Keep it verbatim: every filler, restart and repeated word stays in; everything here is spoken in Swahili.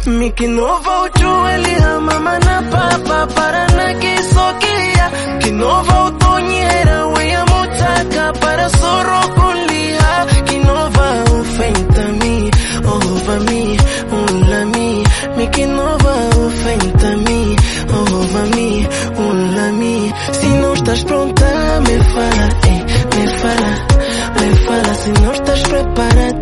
Mi que no voltou ele a mama na papa para na que soquia. Que no voltou nhera we a mutaka para sorro con lia. Que no va ofenta mi, over me, unla mi. Mi que no va ofenta mi, over me, unla mi. Se não estás pronta me fala, eh, me fala, me fala. Se não estás preparada